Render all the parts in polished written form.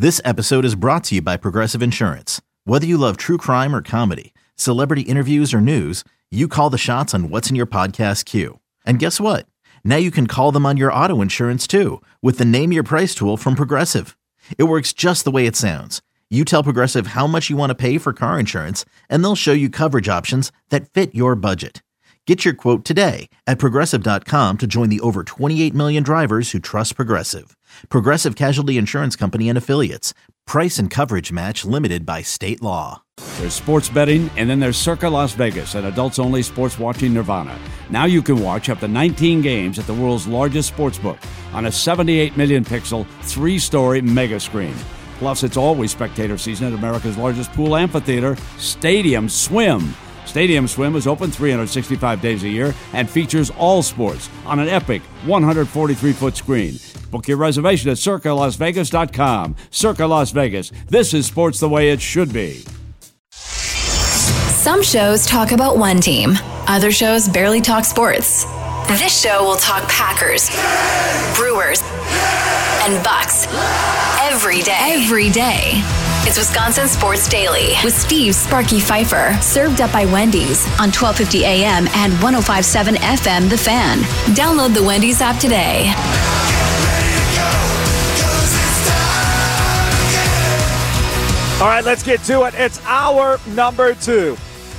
This episode is brought to you by Progressive Insurance. Whether you love true crime or comedy, celebrity interviews or news, you call the shots on what's in your podcast queue. And guess what? Now you can call them on your auto insurance too with the Name Your Price tool from Progressive. It works just the way it sounds. You tell Progressive how much you want to pay for car insurance, and they'll show you coverage options that fit your budget. Get your quote today at Progressive.com to join the over 28 million drivers who trust Progressive. Progressive Casualty Insurance Company and Affiliates. Price and coverage match limited by state law. There's sports betting, and then there's Circa Las Vegas, an adults-only sports watching nirvana. Now you can watch up to 19 games at the world's largest sportsbook on a 78 million pixel, 3-story mega screen. Plus, it's always spectator season at America's largest pool amphitheater, Stadium Swim. Stadium Swim is open 365 days a year and features all sports on an epic 143-foot screen. Book your reservation at CircaLasVegas.com. Circa Las Vegas. This is sports the way it should be. Some shows talk about one team. Other shows barely talk sports. This show will talk Packers, Brewers, and Bucks every day. It's Wisconsin Sports Daily with Steve Sparky Pfeiffer, served up by Wendy's on 1250 AM and 105.7 FM The Fan. Download the Wendy's app today. All right, let's get to it. It's hour number 2.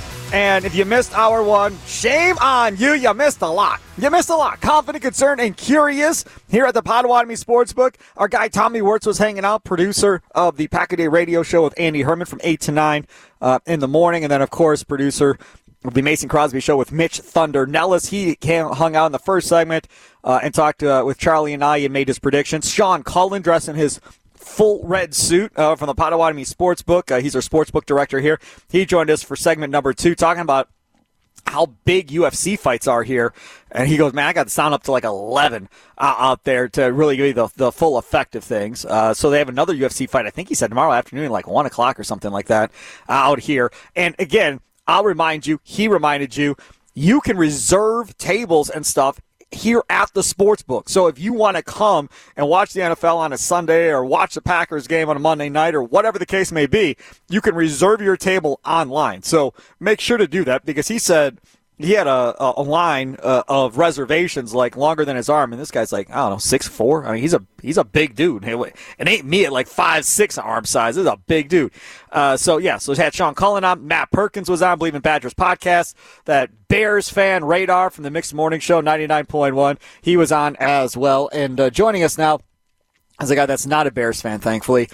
And if you missed hour 1, shame on you. You missed a lot. Confident, concerned, and curious here at the Potawatomi Sportsbook. Our guy Tommy Wirtz was hanging out, producer of the Pack a Day radio show with Andy Herman from 8 to 9 in the morning. And then, of course, producer of the Mason Crosby show with Mitch Thunder Nellis. He hung out in the first segment and talked with Charlie and I and made his predictions. Sean Cullen dressed in his full red suit from the Potawatomi Sportsbook. He's our sportsbook director here. He joined us for segment number 2, talking about how big UFC fights are here. And he goes, man, I got to sound up to like 11 out there to really give you the full effect of things. So they have another UFC fight, I think he said tomorrow afternoon, like 1 o'clock or something like that out here. And again, I'll remind you, he reminded you, you can reserve tables and stuff here at the sportsbook. So if you want to come and watch the NFL on a Sunday or watch the Packers game on a Monday night or whatever the case may be, you can reserve your table online. So make sure to do that, because he said he had a line of reservations like longer than his arm, and this guy's like, I don't know, 6'4". I mean, he's a big dude. It ain't me at like 5'6" arm size. This is a big dude. So it had Sean Cullen on. Matt Perkins was on Believe in Badgers podcast. That Bears fan Radar from the Mixed Morning Show 99.1. He was on as well. And joining us now as a guy that's not a Bears fan, thankfully,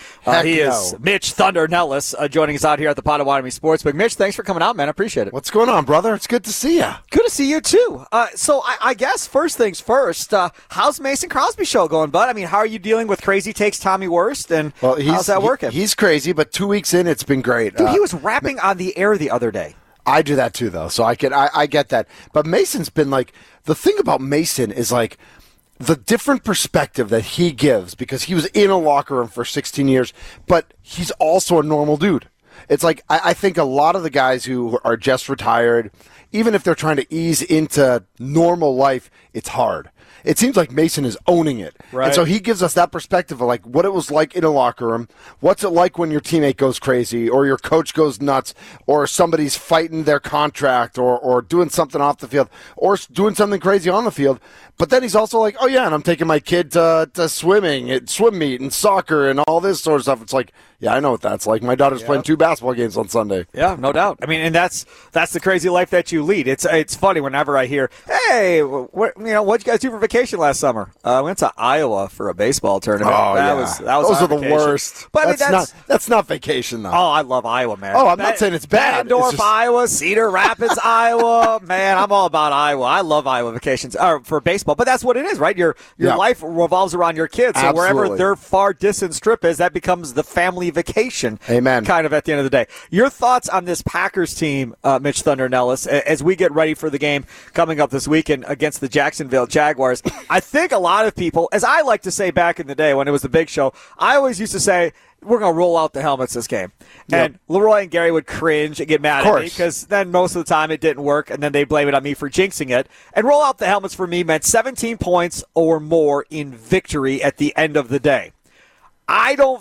is Mitch Thunder Nellis, joining us out here at the Potawatomi Sportsbook. Mitch, thanks for coming out, man. I appreciate it. What's going on, brother? It's good to see you. Good to see you, too. So I guess first things first, how's Mason Crosby show going, bud? I mean, how are you dealing with Crazy Takes Tommy Wirtz, and how's that working? He's crazy, but 2 weeks in, it's been great. Dude, he was rapping on the air the other day. I do that, too, though, so I get that. But Mason's been like, the thing about Mason is like, the different perspective that he gives, because he was in a locker room for 16 years, but he's also a normal dude. It's like, I think a lot of the guys who are just retired, even if they're trying to ease into normal life, it's hard. It seems like Mason is owning it. Right. And so he gives us that perspective of like what it was like in a locker room. What's it like when your teammate goes crazy or your coach goes nuts or somebody's fighting their contract or doing something off the field or doing something crazy on the field. But then he's also like, oh, yeah, and I'm taking my kid to swimming at swim meet and soccer and all this sort of stuff. It's like, yeah, I know what that's like. My daughter's playing 2 basketball games on Sunday. Yeah, no doubt. I mean, and that's the crazy life that you lead. It's funny whenever I hear, hey, what'd you guys do for vacation last summer? I went to Iowa for a baseball tournament. Oh, those are the worst. But that's not vacation, though. Oh, I love Iowa, man. Oh, I'm not saying it's bad. Bettendorf, Iowa, Cedar Rapids, Iowa. Man, I'm all about Iowa. I love Iowa vacations for baseball. But that's what it is, right? Your life revolves around your kids. So Absolutely. Wherever their far distance trip is, that becomes the family vacation. Amen. Kind of at the end of the day. Your thoughts on this Packers team, Mitch Thunder Nellis, as we get ready for the game coming up this weekend against the Jacksonville Jaguars. I think a lot of people, as I like to say back in the day when it was the big show, I always used to say, we're going to roll out the helmets this game. Yep. And Leroy and Gary would cringe and get mad at me because then most of the time it didn't work, and then they'd blame it on me for jinxing it. And roll out the helmets for me meant 17 points or more in victory at the end of the day. I don't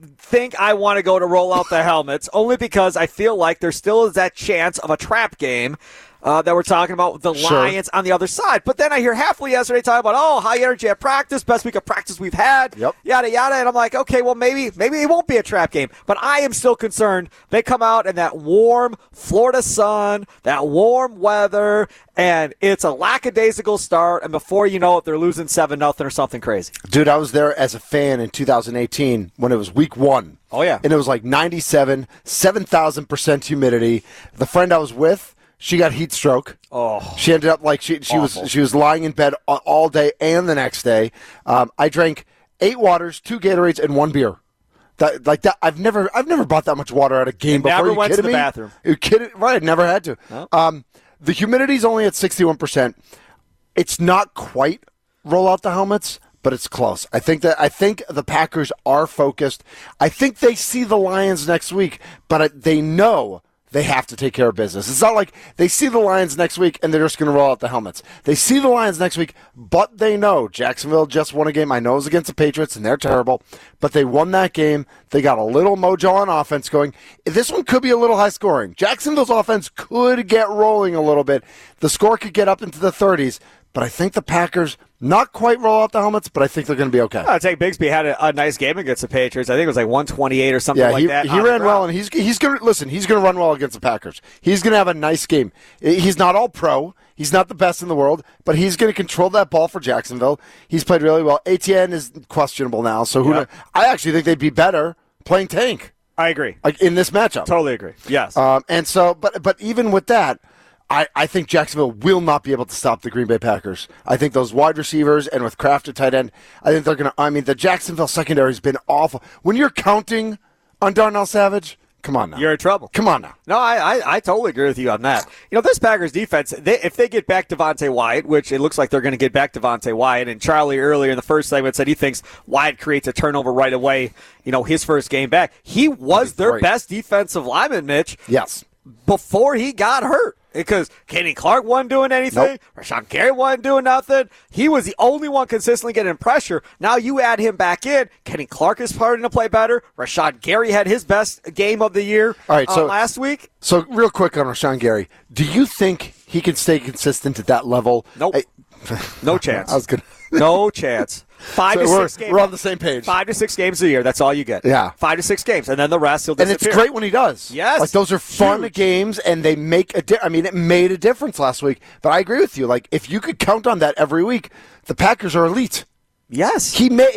think I want to go to roll out the helmets, only because I feel like there still is that chance of a trap game that we're talking about with the Lions on the other side. But then I hear Hafley yesterday talking about, high energy at practice, best week of practice we've had, yada, yada. And I'm like, okay, well, maybe it won't be a trap game. But I am still concerned. They come out in that warm Florida sun, that warm weather, and it's a lackadaisical start. And before you know it, they're losing 7-0 or something crazy. Dude, I was there as a fan in 2018 when it was week 1. Oh, yeah. And it was like 97, 7,000% humidity. The friend I was with, she got heat stroke. Oh, she ended up like she was lying in bed all day and the next day. I drank 8 waters, 2 Gatorades, and 1 beer. That I've never bought that much water at a game before. Never went to the me? bathroom. You kidding? Right, never had to. No. The humidity's only at 61%. It's not quite roll out the helmets, but it's close. I think the Packers are focused. I think they see the Lions next week, but they know they have to take care of business. It's not like they see the Lions next week and they're just going to roll out the helmets. They see the Lions next week, but they know Jacksonville just won a game. I know it was against the Patriots, and they're terrible, but they won that game. They got a little mojo on offense going. This one could be a little high scoring. Jacksonville's offense could get rolling a little bit. The score could get up into the 30s, but I think the Packers not quite roll out the helmets, but I think they're going to be okay. I think Bigsby had a nice game against the Patriots. I think it was like 128 or something like that. He ran well, and he's going to listen. He's going to run well against the Packers. He's going to have a nice game. He's not all pro. He's not the best in the world, but he's going to control that ball for Jacksonville. He's played really well. Etienne is questionable now, so I actually think they'd be better playing tank. I agree. Like in this matchup. Totally agree. Yes. And so, but even with that, I think Jacksonville will not be able to stop the Green Bay Packers. I think those wide receivers and with Kraft at tight end, I think they're going to – I mean, the Jacksonville secondary has been awful. When you're counting on Darnell Savage, come on now. You're in trouble. Come on now. No, I totally agree with you on that. You know, this Packers defense, if they get back Devontae Wyatt, which it looks like they're going to get back Devontae Wyatt, and Charlie earlier in the first segment said he thinks Wyatt creates a turnover right away, his first game back. He was their best defensive lineman, Mitch. Yes. Before he got hurt. Because Kenny Clark wasn't doing anything. Nope. Rashawn Gary wasn't doing nothing. He was the only one consistently getting pressure. Now you add him back in. Kenny Clark is starting to play better. Rashawn Gary had his best game of the year last week. So real quick on Rashawn Gary, do you think he can stay consistent at that level? Nope. No chance. I was good. No chance. 5 to 6 games. We're on the same page. 5 to 6 games a year. That's all you get. Yeah. 5 to 6 games, and then the rest he'll disappear. And it's great when he does. Yes. Like those are fun games, and they make it made a difference last week. But I agree with you. Like if you could count on that every week, the Packers are elite. Yes.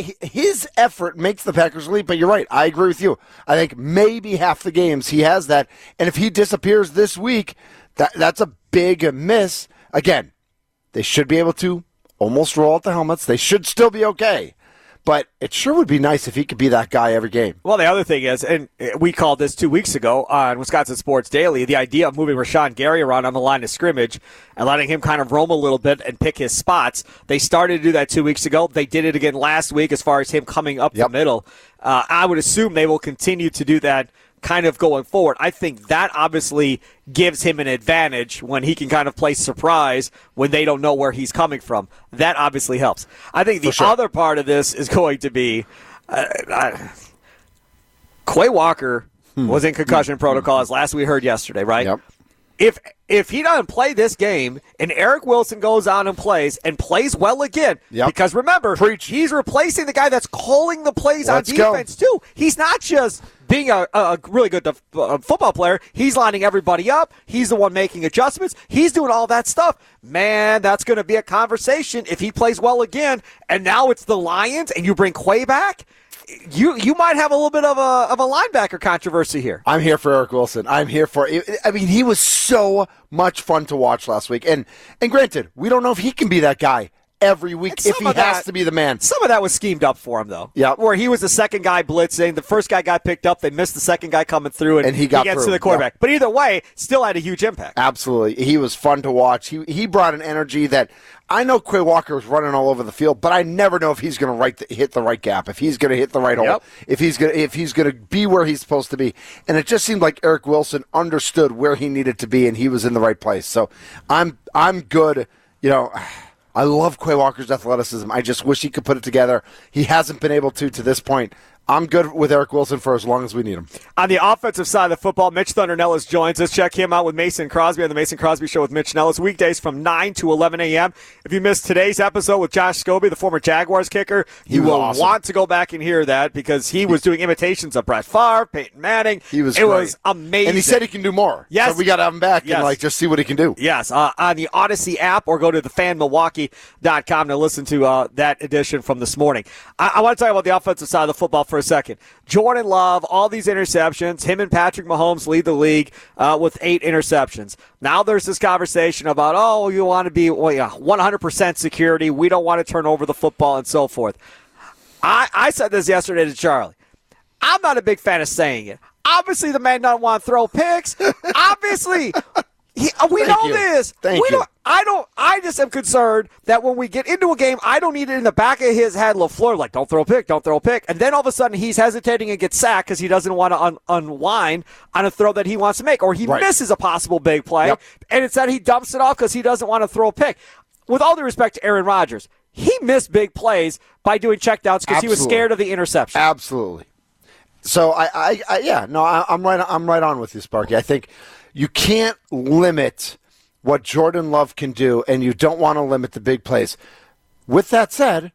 His effort makes the Packers elite. But you're right. I agree with you. I think maybe half the games he has that, and if he disappears this week, that's a big miss. Again, they should be able to almost roll out the helmets. They should still be okay. But it sure would be nice if he could be that guy every game. Well, the other thing is, and we called this 2 weeks ago on Wisconsin Sports Daily, the idea of moving Rashawn Gary around on the line of scrimmage and letting him kind of roam a little bit and pick his spots. They started to do that 2 weeks ago. They did it again last week as far as him coming up the middle. I would assume they will continue to do that kind of going forward. I think that obviously gives him an advantage when he can kind of play surprise when they don't know where he's coming from. That obviously helps. I think the other part of this is going to be Quay Walker was in concussion protocol, as last we heard yesterday, right? Yep. If he doesn't play this game and Eric Wilson goes on and plays well again, because remember, he's replacing the guy that's calling the plays on defense too. He's not just being a really good football player. He's lining everybody up. He's the one making adjustments. He's doing all that stuff. Man, that's going to be a conversation if he plays well again. And now it's the Lions and you bring Quay back. You might have a little bit of a linebacker controversy here. I'm here for Eric Wilson. I'm here for it. I mean, he was so much fun to watch last week. And granted, we don't know if he can be that guy every week if he has to be the man. Some of that was schemed up for him, though. Yeah. Where he was the second guy blitzing. The first guy got picked up. They missed the second guy coming through, and he gets to the quarterback. But either way, still had a huge impact. Absolutely. He was fun to watch. He brought an energy that I know Quay Walker was running all over the field, but I never know if he's going to hit the right gap, if he's going to hit the right hole, if he's going to be where he's supposed to be. And it just seemed like Eric Wilson understood where he needed to be, and he was in the right place. So I'm good. I love Quay Walker's athleticism. I just wish he could put it together. He hasn't been able to this point. I'm good with Eric Wilson for as long as we need him. On the offensive side of the football, Mitch Thunder Nellis joins us. Check him out with Mason Crosby on the Mason Crosby Show with Mitch Nellis, weekdays from 9 to 11 a.m. If you missed today's episode with Josh Scobie, the former Jaguars kicker, you will want to go back and hear that because he was doing imitations of Brett Favre, Peyton Manning. It was amazing. And he said he can do more. Yes. So we got to have him back and just see what he can do. Yes, on the Odyssey app or go to thefanmilwaukee.com to listen to that edition from this morning. I want to talk about the offensive side of the football for a second. Jordan Love, all these interceptions. Him and Patrick Mahomes lead the league with 8 interceptions. Now there's this conversation about, you want to be 100% security. We don't want to turn over the football and so forth. I said this yesterday to Charlie. I'm not a big fan of saying it. Obviously, the man doesn't want to throw picks. Obviously, we know this. Thank you. I just am concerned that when we get into a game, I don't need it in the back of his head, LaFleur, like, don't throw a pick, don't throw a pick. And then all of a sudden he's hesitating and gets sacked because he doesn't want to unwind on a throw that he wants to make. Or he misses a possible big play, and instead he dumps it off because he doesn't want to throw a pick. With all due respect to Aaron Rodgers, he missed big plays by doing checkdowns because he was scared of the interception. Absolutely. So, I'm right on with you, Sparky. I think you can't limit what Jordan Love can do, and you don't want to limit the big plays. With that said,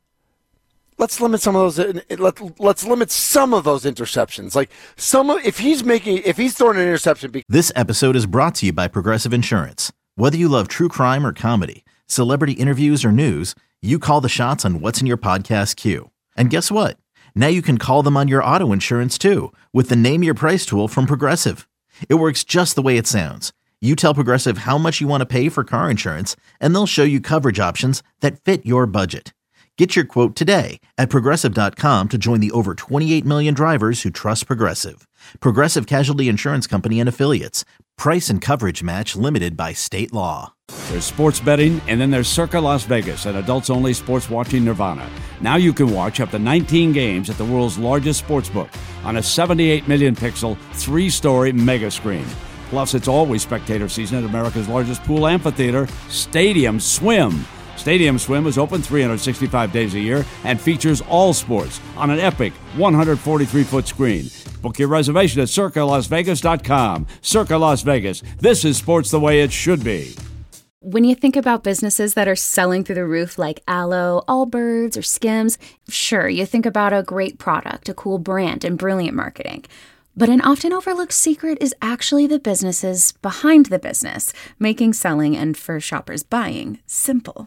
let's limit some of those. Let's limit some of those interceptions. Like if he's throwing an interception. This episode is brought to you by Progressive Insurance. Whether you love true crime or comedy, celebrity interviews or news, you call the shots on what's in your podcast queue. And guess what? Now you can call them on your auto insurance too with the Name Your Price tool from Progressive. It works just the way it sounds. You tell Progressive how much you want to pay for car insurance, and they'll show you coverage options that fit your budget. Get your quote today at Progressive.com to join the over 28 million drivers who trust Progressive. Progressive Casualty Insurance Company and Affiliates. Price and coverage match limited by state law. There's sports betting, and then there's Circa Las Vegas, an adults-only sports watching nirvana. Now you can watch up to 19 games at the world's largest sportsbook on a 78 million pixel, 3-story mega screen. Plus, it's always spectator season at America's largest pool amphitheater, Stadium Swim. Stadium Swim is open 365 days a year and features all sports on an epic 143-foot screen. Book your reservation at CircaLasVegas.com. Circa Las Vegas. This is sports the way it should be. When you think about businesses that are selling through the roof like Aloe, Allbirds, or Skims, sure, you think about a great product, a cool brand, and brilliant marketing. But an often overlooked secret is actually the businesses behind the business, making selling and, for shoppers, buying simple.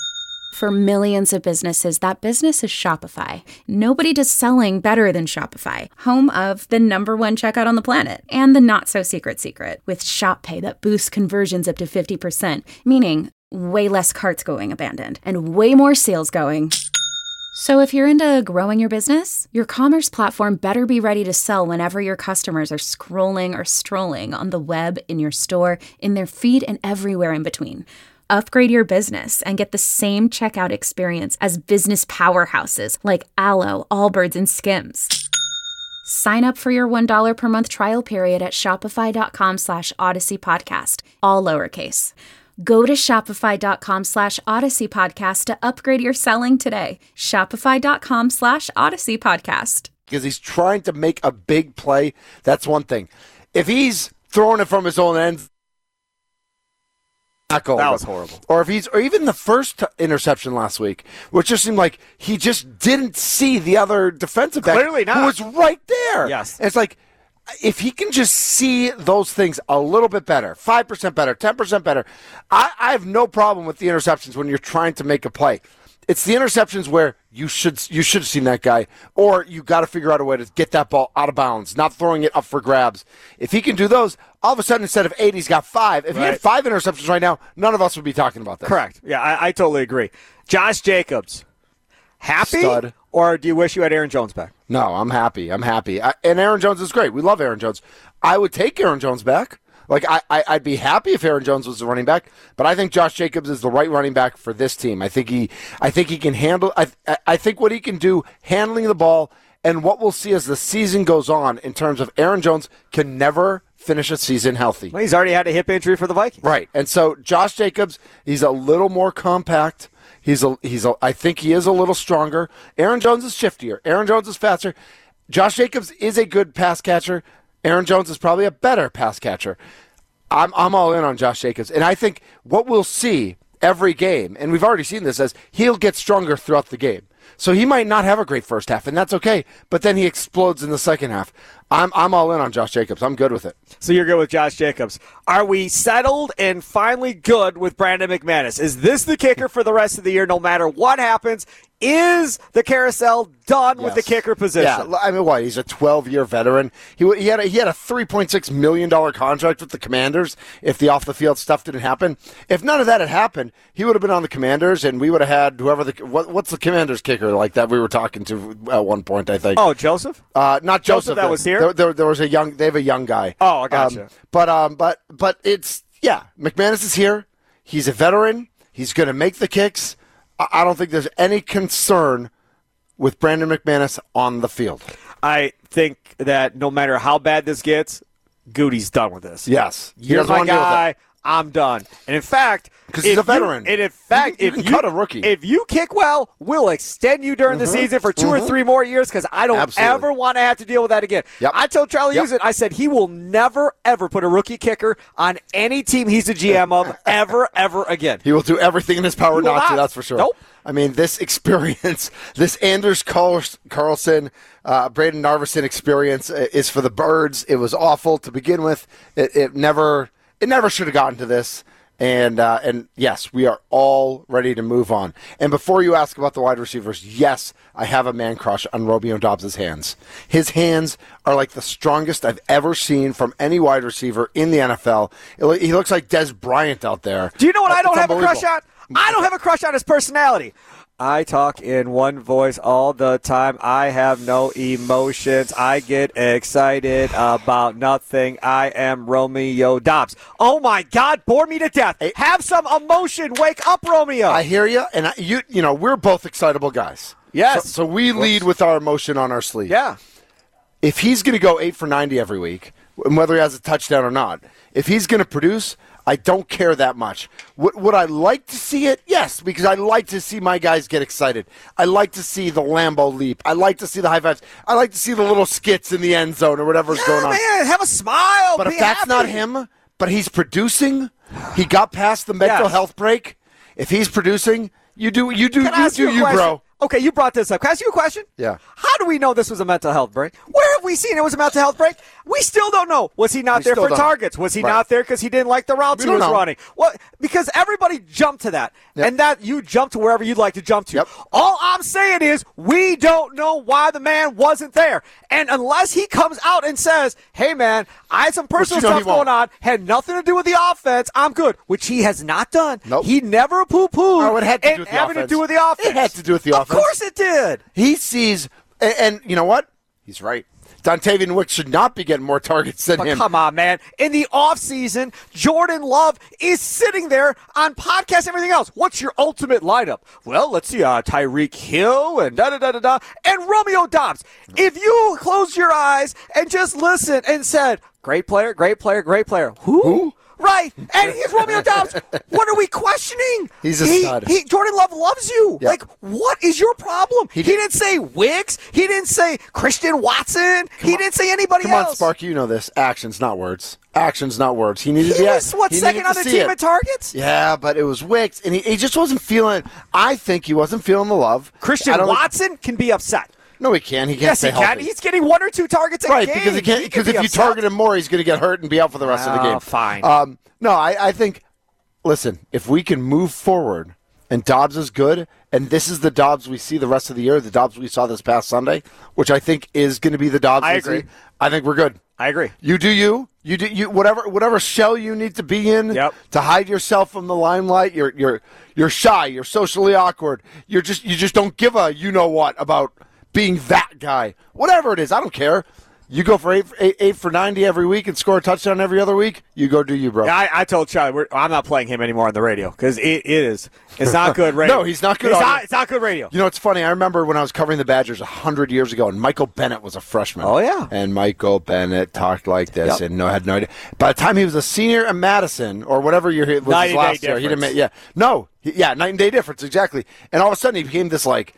For millions of businesses, that business is Shopify. Nobody does selling better than Shopify, home of the #1 checkout on the planet, and the not-so-secret secret, with Shop Pay that boosts conversions up to 50%, meaning way less carts going abandoned, and way more sales going. So if you're into growing your business, your commerce platform better be ready to sell whenever your customers are scrolling or strolling on the web, in your store, in their feed, and everywhere in between. Upgrade your business and get the same checkout experience as business powerhouses like Aloe, Allbirds, and Skims. Sign up for your $1 per month trial period at shopify.com/Odyssey Podcast, all lowercase. Go to shopify.com/Odyssey Podcast to upgrade your selling today. Shopify.com/Odyssey Podcast. Because he's trying to make a big play, that's one thing. If he's throwing it from his own end, that was horrible. Or even the first interception last week, which just seemed like he just didn't see the other defensive back Clearly not. who was right there. Yes. And it's like, if he can just see those things a little bit better, 5% better, 10% better, I have no problem with the interceptions when you're trying to make a play. It's the interceptions where you should have seen that guy, or you got to figure out a way to get that ball out of bounds, not throwing it up for grabs. If he can do those, all of a sudden instead of 8, he's got 5. If he had 5 interceptions right now, none of us would be talking about this. Correct. Yeah, I totally agree. Josh Jacobs, happy? Stud. Or do you wish you had Aaron Jones back? No, I'm happy. And Aaron Jones is great. We love Aaron Jones. I would take Aaron Jones back. Like, I'd be happy if Aaron Jones was the running back, but I think Josh Jacobs is the right running back for this team. I think he can handle. I think what he can do handling the ball, and what we'll see as the season goes on in terms of Aaron Jones can never finish a season healthy. Well, he's already had a hip injury for the Vikings, right? And so Josh Jacobs, he's a little more compact. I think he is a little stronger. Aaron Jones is shiftier. Aaron Jones is faster. Josh Jacobs is a good pass catcher. Aaron Jones is probably a better pass catcher. I'm all in on Josh Jacobs. And I think what we'll see every game, and we've already seen this, as he'll get stronger throughout the game. So he might not have a great first half, and that's okay. But then he explodes in the second half. I'm all in on Josh Jacobs. I'm good with it. So you're good with Josh Jacobs. Are we settled and finally good with Brandon McManus? Is this the kicker for the rest of the year no matter what happens? Is the carousel done with the kicker position? Yeah, I mean, what? He's a 12-year veteran. He had a $3.6 million contract with the Commanders if the off-the-field stuff didn't happen. If none of that had happened, he would have been on the Commanders, and we would have had whoever what's the Commanders kicker like that we were talking to at one point, I think. Oh, Joseph? Not Joseph. That was here? There was they have a young guy. Oh, I gotcha. But it's, McManus is here. He's a veteran. He's going to make the kicks. I don't think there's any concern with Brandon McManus on the field. I think that no matter how bad this gets, Goody's done with this. Yes. Here's my guy. I'm done. And in fact, because he's a veteran. If you cut a rookie. If you kick well, we'll extend you during the season for 2 or 3 more years because I don't ever want to have to deal with that again. Yep. I told Charlie Houston, I said he will never, ever put a rookie kicker on any team he's the GM of ever, ever again. He will do everything in his power not to, that's for sure. Nope. I mean, this experience, this Anders Carlson, Braden Narveson experience is for the birds. It was awful to begin with. It never should have gotten to this. And yes, we are all ready to move on. And before you ask about the wide receivers, yes, I have a man crush on Romeo Doubs' hands. His hands are like the strongest I've ever seen from any wide receiver in the NFL. He looks like Des Bryant out there. Do you know what I don't have a crush on? I don't have a crush on his personality. I talk in one voice all the time. I have no emotions. I get excited about nothing. I am Romeo Doubs. Oh, my God. Bore me to death. Hey, have some emotion. Wake up, Romeo. I hear you. And you know, we're both excitable guys. Yes. So we lead with our emotion on our sleeve. Yeah. If he's going to go 8 for 90 every week, and whether he has a touchdown or not, if he's going to produce, I don't care that much. Would I like to see it? Yes, because I like to see my guys get excited. I like to see the Lambeau leap. I like to see the high fives. I like to see the little skits in the end zone or whatever's going on. Man, have a smile. But if that's not him, but he's producing, he got past the mental health break. If he's producing, you do you, bro. Okay, you brought this up. Can I ask you a question? Yeah. How do we know this was a mental health break? Where have we seen it was a mental health break? We still don't know. Was he not there for targets? Was he not there because he didn't like the routes he was running? Well, because everybody jumped to that. Yep. And that you jump to wherever you'd like to jump to. Yep. All I'm saying is we don't know why the man wasn't there. And unless he comes out and says, hey, man, I had some personal stuff going on, had nothing to do with the offense, I'm good, which he has not done. Nope. He never poo-pooed it had to do with the having offense. to do with the offense. It had to do with the offense. Of course it did. He sees, and you know what? He's right. Dontavian Wick should not be getting more targets than him. Come on, man. In the offseason, Jordan Love is sitting there on podcasts and everything else. What's your ultimate lineup? Well, let's see, Tyreek Hill and da-da-da-da-da, and Romeo Doubs. If you close your eyes and just listen and said, great player, great player, great player. Who? Right, and he's Romeo Doubs. What are we questioning? He's a stud. Jordan Love loves you. Yep. Like, what is your problem? He didn't say Wicks. He didn't say Christian Watson. He didn't say anybody else. Come on, Spark, you know this. Actions, not words. Actions, not words. He needed was, second on the team at targets? Yeah, but it was Wicks, and he just wasn't feeling it. I think he wasn't feeling the love. Christian Watson can be upset. No, he can't. He can't stay healthy. He's getting 1 or 2 targets a game. Right, because if you target him more, he's going to get hurt and be out for the rest of the game. Fine. No, I think, listen, if we can move forward and Doubs is good, and this is the Doubs we see the rest of the year, the Doubs we saw this past Sunday, which I think is going to be the Doubs we see, I think we're good. I agree. You do you. You do whatever shell you need to be in to hide yourself from the limelight. You're shy. You're socially awkward. You just don't give a you-know-what about being that guy. Whatever it is, I don't care. You go for 8 for 90 every week and score a touchdown every other week, you go do you, bro. Yeah, I told Charlie, I'm not playing him anymore on the radio because it's not good radio. No, he's not good. It's not good radio. You know, it's funny. I remember when I was covering the Badgers 100 years ago, and Michael Bennett was a freshman. Oh, yeah. And Michael Bennett talked like this and had no idea. By the time he was a senior at Madison, or whatever year it was his last year, he didn't. Yeah. No, Yeah, night and day difference, exactly. And all of a sudden he became this like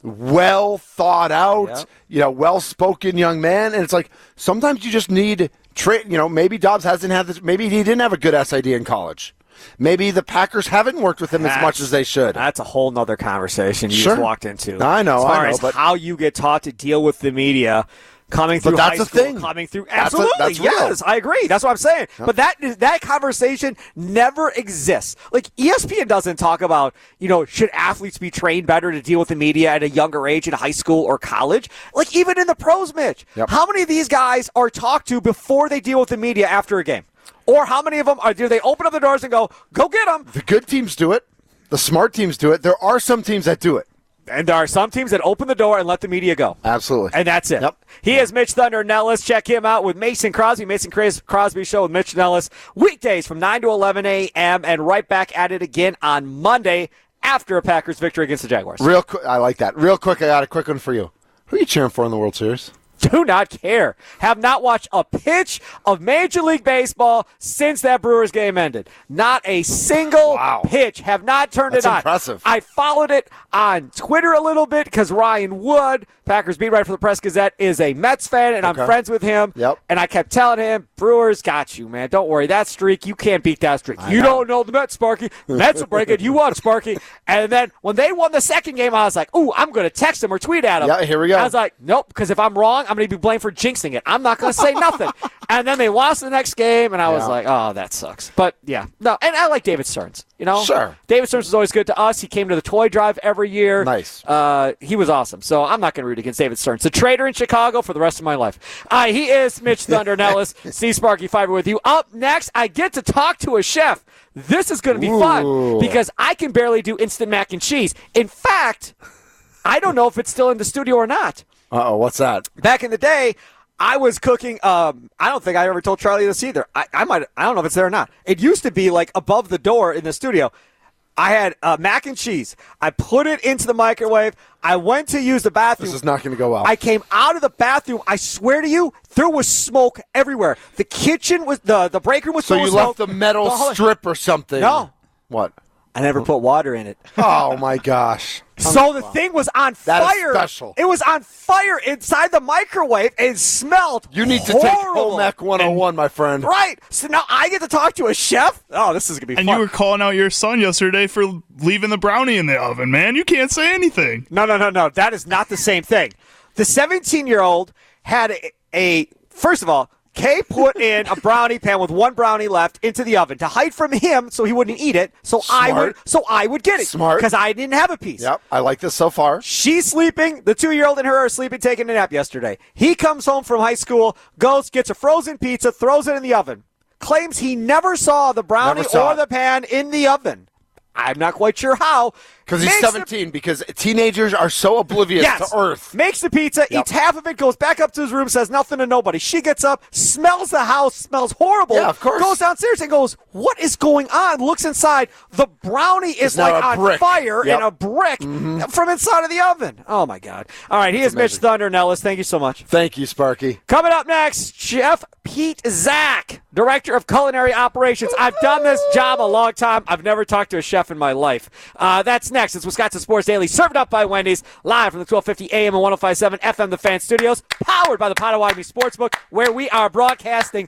well thought out, well spoken young man. And it's like sometimes you just need maybe Dobbs hasn't had this. Maybe he didn't have a good SID in college. Maybe the Packers haven't worked with him as much as they should. That's a whole nother conversation you just walked into. I know. As far as how you get taught to deal with the media. Coming through high school, coming through absolutely, that's yes, I agree. That's what I'm saying. Yep. But that conversation never exists. Like ESPN doesn't talk about, should athletes be trained better to deal with the media at a younger age in high school or college? Like even in the pros, Mitch, how many of these guys are talked to before they deal with the media after a game? Or how many of them do they open up the doors and go get them? The good teams do it. The smart teams do it. There are some teams that do it. And there are some teams that open the door and let the media go. Absolutely. And that's it. Yep. He is Mitch Thunder Nellis. Check him out with Mason Crosby. Mason Crosby Show with Mitch Nellis. Weekdays from 9 to 11 a.m. and right back at it again on Monday after a Packers victory against the Jaguars. Real quick, I like that. Real quick, I got a quick one for you. Who are you cheering for in the World Series? Do not care. Have not watched a pitch of Major League Baseball since that Brewers game ended. Not a single pitch. Have not turned it on. That's impressive. I followed it on Twitter a little bit because Ryan Wood, Packers beat writer for the Press-Gazette, is a Mets fan, and I'm friends with him. Yep. And I kept telling him, Brewers got you, man. Don't worry. That streak, you can't beat that streak. You don't know the Mets, Sparky. The Mets will break it. You won, Sparky. And then when they won the second game, I was like, ooh, I'm going to text him or tweet at him. Yeah, here we go. I was like, nope, because if I'm wrong, I'm going to be blamed for jinxing it. I'm not going to say nothing. And then they lost the next game, and I was like, oh, that sucks. But, yeah. No, and I like David Stearns. Sure. David Stearns is always good to us. He came to the toy drive every year. Nice. He was awesome. So I'm not going to root against David Stearns. The trader in Chicago for the rest of my life. He is Mitch Thunder Nellis. C. Sparky Fiber with you. Up next, I get to talk to a chef. This is going to be fun because I can barely do instant mac and cheese. In fact, I don't know if it's still in the studio or not. Uh-oh, what's that? Back in the day, I was cooking. I don't think I ever told Charlie this either. I don't know if it's there or not. It used to be like above the door in the studio. I had mac and cheese. I put it into the microwave. I went to use the bathroom. This is not going to go well. I came out of the bathroom. I swear to you, there was smoke everywhere. The kitchen was the break room was full of smoke. So you left the metal strip or something? No. What? I never put water in it. Oh, my gosh. So the thing was on fire. That is special. It was on fire inside the microwave and smelled You need to horrible. take Home Ec 101, my friend. Right. So now I get to talk to a chef? Oh, this is going to be fun. And you were calling out your son yesterday for leaving the brownie in the oven, man. You can't say anything. No. That is not the same thing. The 17-year-old had first of all, Kay put in a brownie pan with one brownie left into the oven to hide from him so he wouldn't eat it, so I would get it. Smart. Because I didn't have a piece. Yep, I like this so far. She's sleeping. The 2-year-old and her are sleeping, taking a nap yesterday. He comes home from high school, gets a frozen pizza, throws it in the oven. Claims he never saw the brownie or the pan in the oven. I'm not quite sure how. Because he's 17, because teenagers are so oblivious to Earth. Makes the pizza, eats half of it, goes back up to his room, says nothing to nobody. She gets up, smells the house, smells horrible. Yeah, of course. Goes downstairs and goes, what is going on? Looks inside. The brownie is like on fire in a brick from inside of the oven. Oh, my God. All right, he is Mitch Thunder Nellis. Thank you so much. Thank you, Sparky. Coming up next, Chef Pete Zach, Director of Culinary Operations. I've done this job a long time. I've never talked to a chef in my life. That's next. It's Wisconsin Sports Daily, served up by Wendy's, live from the 1250 AM and 105.7 FM The Fan Studios, powered by the Potawatomi Sportsbook, where we are broadcasting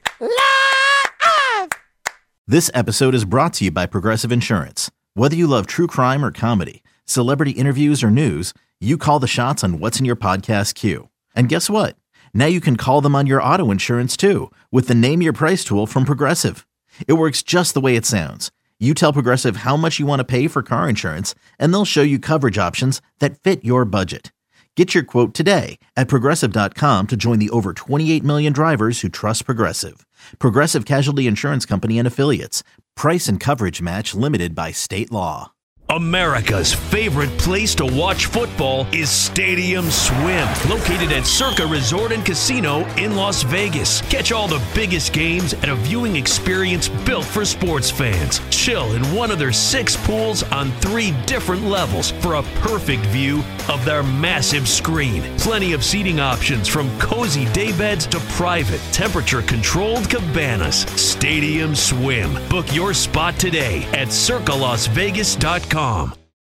live. This episode is brought to you by Progressive Insurance. Whether you love true crime or comedy, celebrity interviews or news, you call the shots on what's in your podcast queue. And guess what? Now you can call them on your auto insurance too, with the Name Your Price tool from Progressive. It works just the way it sounds. You tell Progressive how much you want to pay for car insurance, and they'll show you coverage options that fit your budget. Get your quote today at Progressive.com to join the over 28 million drivers who trust Progressive. Progressive Casualty Insurance Company and Affiliates. Price and coverage match limited by state law. America's favorite place to watch football is Stadium Swim, located at Circa Resort and Casino in Las Vegas. Catch all the biggest games at a viewing experience built for sports fans. Chill in one of their 6 pools on 3 different levels for a perfect view of their massive screen. Plenty of seating options from cozy daybeds to private, temperature-controlled cabanas. Stadium Swim. Book your spot today at circalasvegas.com. BetOnline.com.